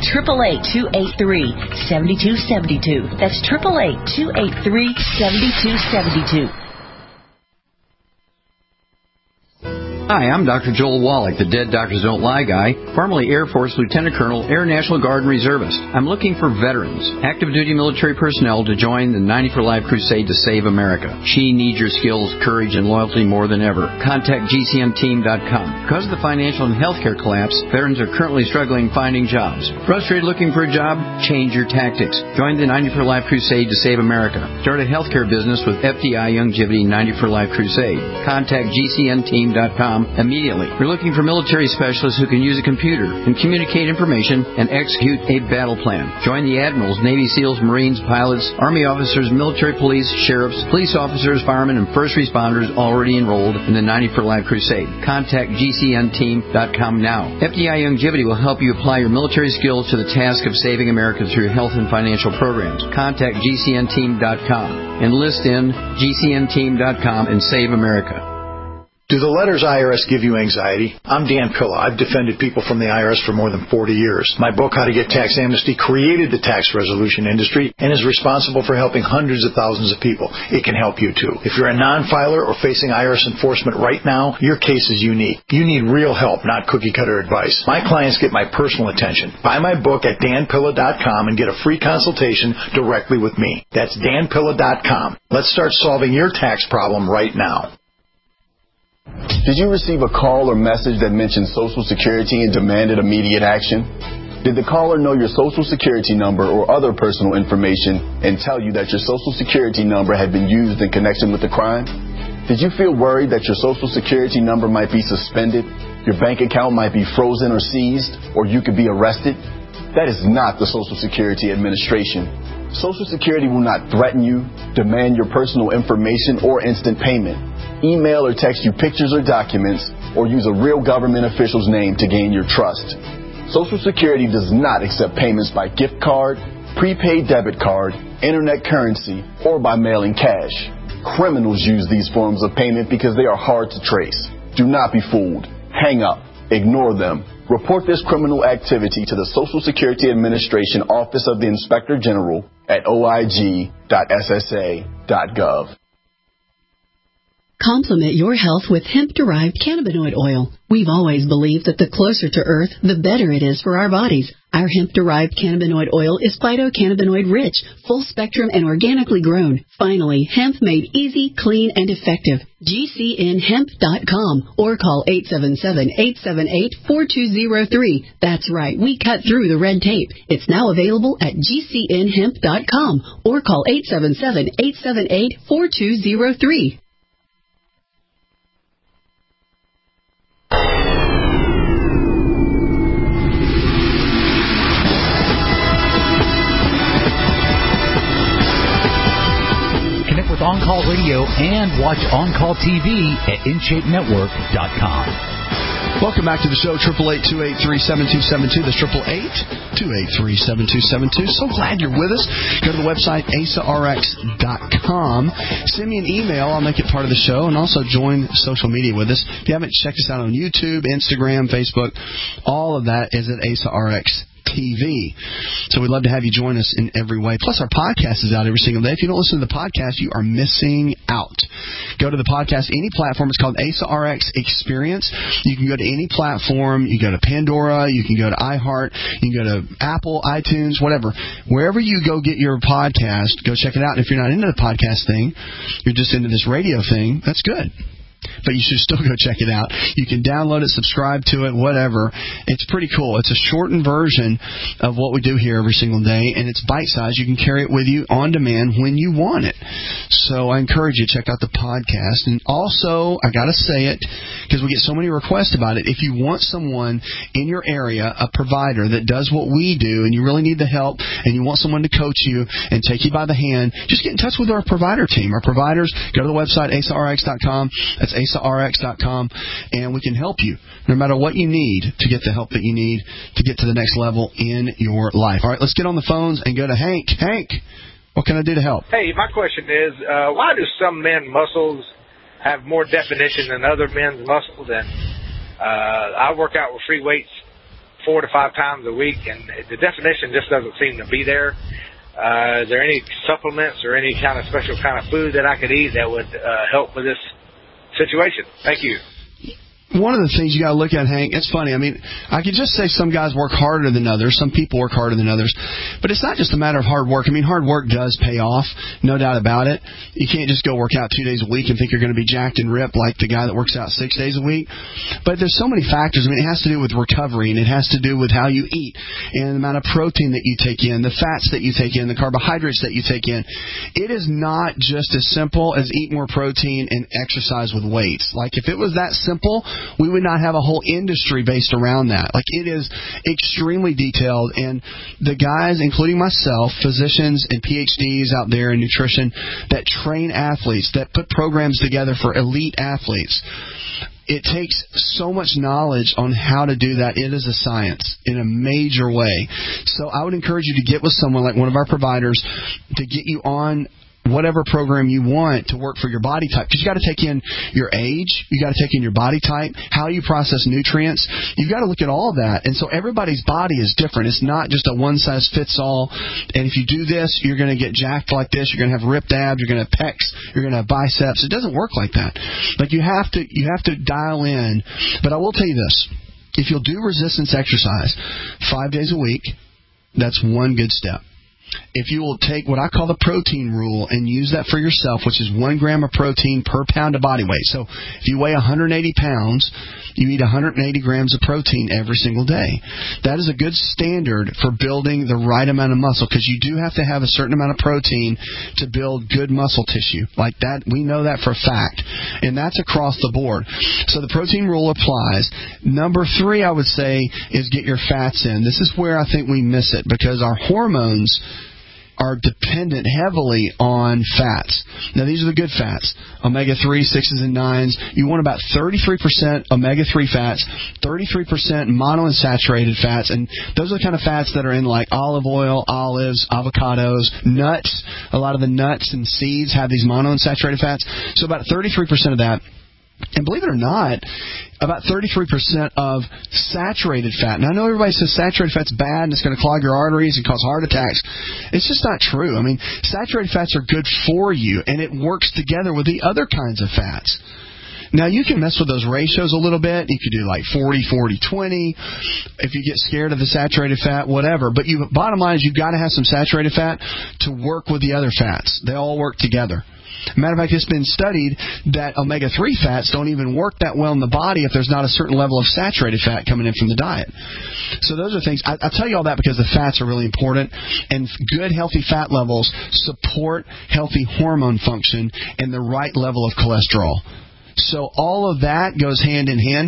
888-283-7272. That's 888-283-7272. Hi, I'm Dr. Joel Wallach, the Dead Doctors Don't Lie guy, formerly Air Force Lieutenant Colonel, Air National Guard Reservist. I'm looking for veterans, active duty military personnel to join the 90 for Life crusade to save America. She needs your skills, courage, and loyalty more than ever. Contact GCNteam.com. Because of the financial and healthcare collapse, veterans are currently struggling finding jobs. Frustrated looking for a job? Change your tactics. Join the 90 for Life crusade to save America. Start a healthcare business with FDI Youngevity 90 for Life crusade. Contact GCNteam.com immediately. We're looking for military specialists who can use a computer and communicate information and execute a battle plan. Join the admirals, Navy SEALs, Marines, pilots, Army officers, military police, sheriffs, police officers, firemen, and first responders already enrolled in the 90 for Life crusade. Contact GCNteam.com now. FDI Youngevity will help you apply your military skills to the task of saving America through health and financial programs. Contact GCNteam.com. Enlist in GCNteam.com and save America. Do the letters IRS give you anxiety? I'm Dan Pilla. I've defended people from the IRS for more than 40 years. My book, How to Get Tax Amnesty, created the tax resolution industry and is responsible for helping hundreds of thousands of people. It can help you, too. If you're a non-filer or facing IRS enforcement right now, your case is unique. You need real help, not cookie-cutter advice. My clients get my personal attention. Buy my book at danpilla.com and get a free consultation directly with me. That's danpilla.com. Let's start solving your tax problem right now. Did you receive a call or message that mentioned Social Security and demanded immediate action? Did the caller know your Social Security number or other personal information and tell you that your Social Security number had been used in connection with the crime? Did you feel worried that your Social Security number might be suspended, your bank account might be frozen or seized, or you could be arrested? That is not the Social Security Administration. Social Security will not threaten you, demand your personal information, or instant payment, email or text you pictures or documents, or use a real government official's name to gain your trust. Social Security does not accept payments by gift card, prepaid debit card, internet currency, or by mailing cash. Criminals use these forms of payment because they are hard to trace. Do not be fooled. Hang up. Ignore them. Report this criminal activity to the Social Security Administration Office of the Inspector General at oig.ssa.gov. Complement your health with hemp-derived cannabinoid oil. We've always believed that the closer to Earth, the better it is for our bodies. Our hemp-derived cannabinoid oil is phytocannabinoid rich, full spectrum, and organically grown. Finally, hemp made easy, clean, and effective. GCNhemp.com or call 877-878-4203. That's right, we cut through the red tape. It's now available at GCNhemp.com or call 877-878-4203. With On Call Radio and watch On Call TV at InShapeNetwork.com. Welcome back to the show, 888-283-7272. That's 888-283-7272. So glad you're with us. Go to the website, asarx.com. Send me an email. I'll make it part of the show. And also join social media with us. If you haven't checked us out on YouTube, Instagram, Facebook, all of that is at AsaRx TV. So we'd love to have you join us in every way. Plus, our podcast is out every single day. If you don't listen to the podcast, you are missing out. Go to the podcast, any platform. It's called AsaRx Experience. You can go to any platform. You go to Pandora. You can go to iHeart. You can go to Apple, iTunes, whatever. Wherever you go get your podcast, go check it out. And if you're not into the podcast thing, you're just into this radio thing, that's good. But you should still go check it out. You can download it, subscribe to it, whatever. It's pretty cool. It's a shortened version of what we do here every single day, and it's bite-sized. You can carry it with you on demand when you want it. So I encourage you to check out the podcast. And also, I got to say it, because we get so many requests about it, if you want someone in your area, a provider that does what we do, and you really need the help, and you want someone to coach you and take you by the hand, just get in touch with our provider team. Our providers, go to the website, asarx.com. That's asarx.com, and we can help you no matter what you need to get the help that you need to get to the next level in your life. All right, let's get on the phones and go to Hank. Hank, what can I do to help? Hey, my question is, why do some men's muscles have more definition than other men's muscles? And I work out with free weights 4 to 5 times a week, and the definition just doesn't seem to be there. Is there any supplements or any kind of special kind of food that I could eat that would help with this situation? Thank you. One of the things you got to look at, Hank, it's funny. I mean, I could just say some guys work harder than others. Some people work harder than others. But it's not just a matter of hard work. I mean, hard work does pay off, no doubt about it. You can't just go work out 2 days a week and think you're going to be jacked and ripped like the guy that works out 6 days a week. But there's so many factors. I mean, it has to do with recovery, and it has to do with how you eat and the amount of protein that you take in, the fats that you take in, the carbohydrates that you take in. It is not just as simple as eat more protein and exercise with weights. Like, if it was that simple, we would not have a whole industry based around that. Like, it is extremely detailed, and the guys, including myself, physicians and PhDs out there in nutrition that train athletes, that put programs together for elite athletes, it takes so much knowledge on how to do that. It is a science in a major way. So I would encourage you to get with someone like one of our providers to get you on whatever program you want to work for your body type. Because you got to take in your age, you got to take in your body type, how you process nutrients. You've got to look at all of that. And so everybody's body is different. It's not just a one-size-fits-all. And if you do this, you're going to get jacked like this. You're going to have ripped abs. You're going to have pecs. You're going to have biceps. It doesn't work like that. Like, you have to dial in. But I will tell you this. If you'll do resistance exercise 5 days a week, that's one good step. If you will take what I call the protein rule and use that for yourself, which is 1 gram of protein per pound of body weight. So if you weigh 180 pounds, you eat 180 grams of protein every single day. That is a good standard for building the right amount of muscle, because you do have to have a certain amount of protein to build good muscle tissue. Like that, we know that for a fact. And that's across the board. So the protein rule applies. Number 3, I would say, is get your fats in. This is where I think we miss it, because our hormones are dependent heavily on fats. Now, these are the good fats. Omega-3, 6s, and 9s. You want about 33% omega-3 fats, 33% monounsaturated fats, and those are the kind of fats that are in like olive oil, olives, avocados, nuts. A lot of the nuts and seeds have these monounsaturated fats. So about 33% of that. And believe it or not, about 33% of saturated fat. Now, I know everybody says saturated fat's bad and it's going to clog your arteries and cause heart attacks. It's just not true. I mean, saturated fats are good for you, and it works together with the other kinds of fats. Now, you can mess with those ratios a little bit. You could do like 40, 40, 20. If you get scared of the saturated fat, whatever. But bottom line is you've got to have some saturated fat to work with the other fats. They all work together. Matter of fact, it's been studied that omega-3 fats don't even work that well in the body if there's not a certain level of saturated fat coming in from the diet. So those are things. I tell you all that because the fats are really important, and good, healthy fat levels support healthy hormone function and the right level of cholesterol. So all of that goes hand in hand.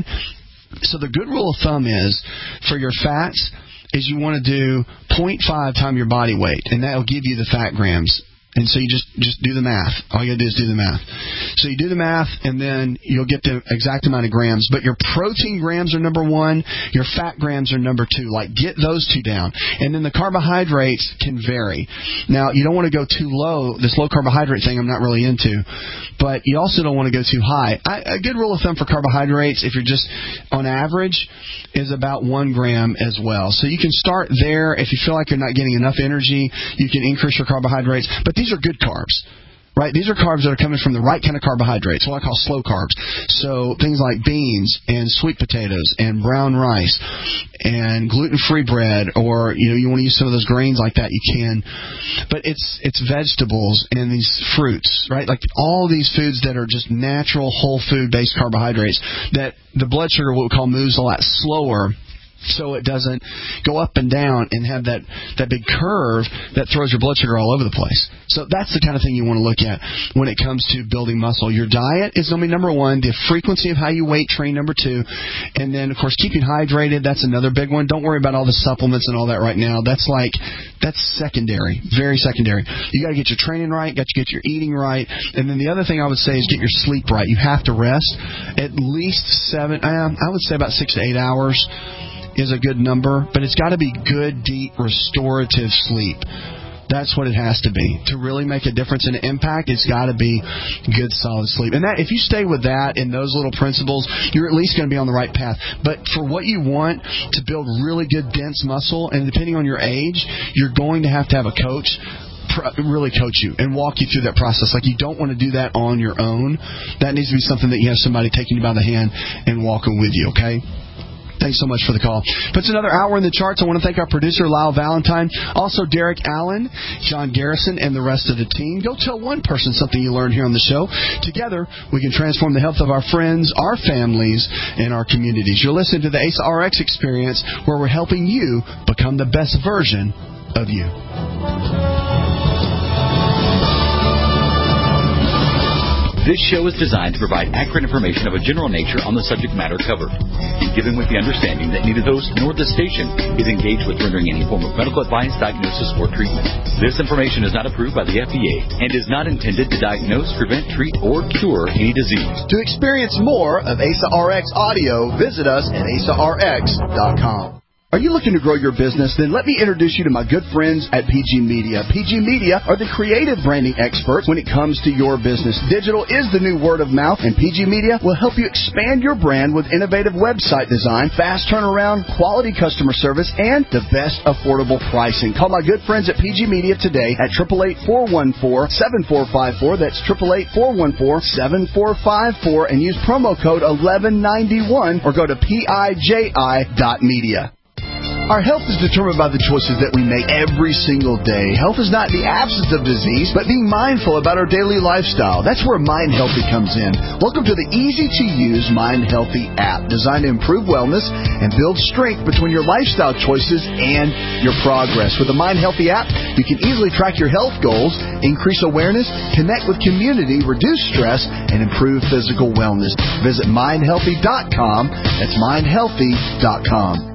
So the good rule of thumb is for your fats is you want to do 0.5 times your body weight, and that will give you the fat grams. And so you just do the math. All you got to do is do the math. So you do the math, and then you'll get the exact amount of grams. But your protein grams are number 1. Your fat grams are number 2. Like, get those two down. And then the carbohydrates can vary. Now, you don't want to go too low. This low carbohydrate thing I'm not really into. But you also don't want to go too high. A good rule of thumb for carbohydrates, if you're just on average, is about 1 gram as well. So you can start there. If you feel like you're not getting enough energy, you can increase your carbohydrates. But these are good carbs, right? These are carbs that are coming from the right kind of carbohydrates, what I call slow carbs. So things like beans and sweet potatoes and brown rice and gluten-free bread, or you want to use some of those grains like that, you can. But it's vegetables and these fruits, right? Like all these foods that are just natural whole food-based carbohydrates that the blood sugar, what we call, moves a lot slower, so it doesn't go up and down and have that big curve that throws your blood sugar all over the place. So that's the kind of thing you want to look at when it comes to building muscle. Your diet is going to be number 1. The frequency of how you weight train, number 2. And then, of course, keeping hydrated, that's another big one. Don't worry about all the supplements and all that right now. That's secondary, very secondary. You got to get your training right, got to get your eating right. And then the other thing I would say is get your sleep right. You have to rest at least 7, I would say about 6 to 8 hours. Is a good number, but it's got to be good, deep, restorative sleep. That's what it has to be. To really make a difference and impact, it's got to be good, solid sleep. And that, if you stay with that and those little principles, you're at least going to be on the right path. But for what you want to build really good, dense muscle, and depending on your age, you're going to have a coach really coach you and walk you through that process. Like, you don't want to do that on your own. That needs to be something that you have somebody taking you by the hand and walking with you, okay? Thanks so much for the call. Puts another hour in the charts. I want to thank our producer, Lyle Valentine. Also, Derek Allen, John Garrison, and the rest of the team. Go tell one person something you learned here on the show. Together, we can transform the health of our friends, our families, and our communities. You're listening to the ASA RX Experience, where we're helping you become the best version of you. This show is designed to provide accurate information of a general nature on the subject matter covered, given with the understanding that neither host nor the station is engaged with rendering any form of medical advice, diagnosis, or treatment. This information is not approved by the FDA and is not intended to diagnose, prevent, treat, or cure any disease. To experience more of ASA RX audio, visit us at asarx.com. Are you looking to grow your business? Then let me introduce you to my good friends at PG Media. PG Media are the creative branding experts when it comes to your business. Digital is the new word of mouth, and PG Media will help you expand your brand with innovative website design, fast turnaround, quality customer service, and the best affordable pricing. Call my good friends at PG Media today at 888-414-7454. That's 888-414-7454, and use promo code 1191 or go to piji.media. Our health is determined by the choices that we make every single day. Health is not the absence of disease, but being mindful about our daily lifestyle. That's where Mind Healthy comes in. Welcome to the easy-to-use Mind Healthy app, designed to improve wellness and build strength between your lifestyle choices and your progress. With the Mind Healthy app, you can easily track your health goals, increase awareness, connect with community, reduce stress, and improve physical wellness. Visit mindhealthy.com. That's mindhealthy.com.